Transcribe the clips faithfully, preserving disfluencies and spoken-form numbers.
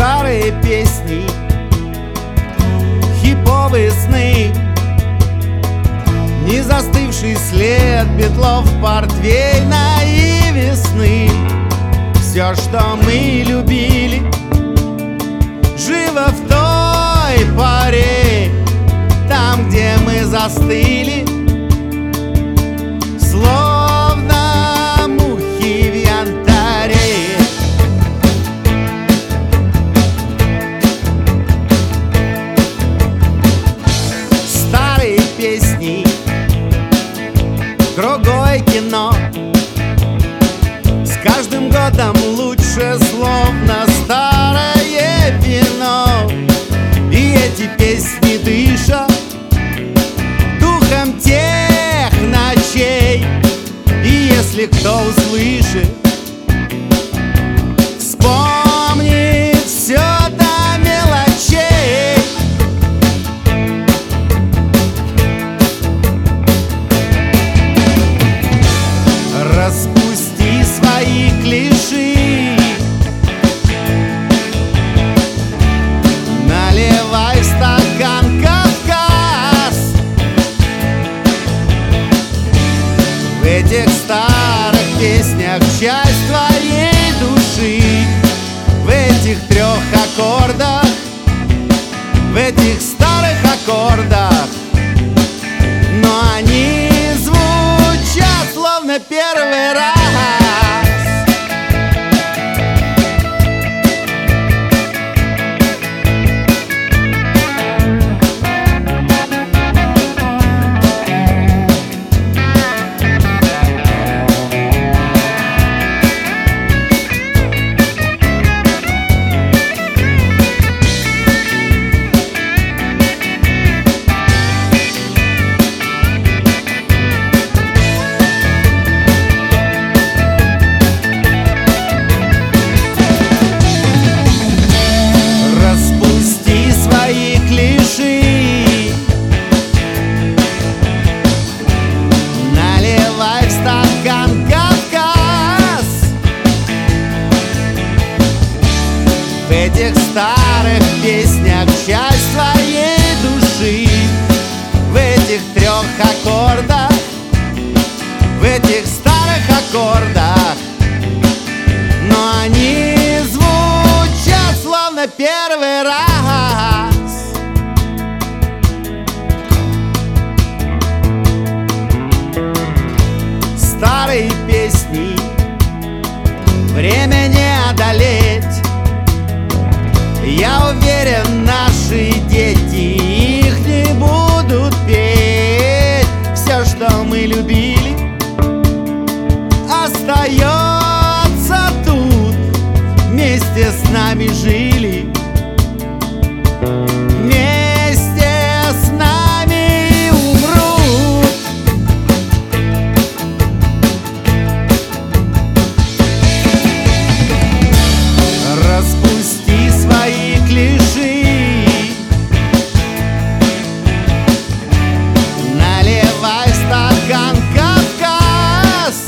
Старые песни, хиповые сны, не застывший след Битлов, портвейна и весны. Все, что мы любили, живо в той поре, там, где мы застыли, словно мухи в янтаре. Старые песни, другое кино, с каждым годом лучше, словно старое вино. И эти песни дышат духом тех ночей. И если кто услышит, вспомнит все до мелочей. Распусти свои клиши, наливай в стакан Кавказ. В этих старых песнях часть твоей души, в этих трех аккордах, в этих старых аккордах. Но они звучат словно первый раз. В этих старых песнях часть твоей души, в этих трех аккордах, в этих старых аккордах. Но они звучат словно первый раз. Старые песни, время не одолеть. Я уверен, наши дети их не будут петь. Все, что мы любили, остается тут. Вместе с нами жили, вместе с нами и умрут. Распусти свои клиши, наливай в стакан Кавказ.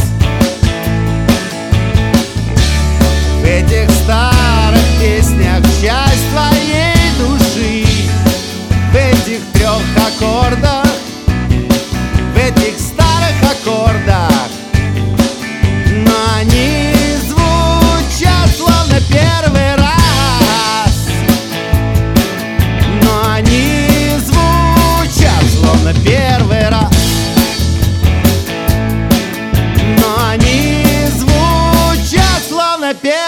В этих старых песнях часть твоей души, в этих трех аккордах, в этих старых аккордах. Но они звучат словно первый раз. Но они звучат словно первый раз. Но они звучат словно первый раз.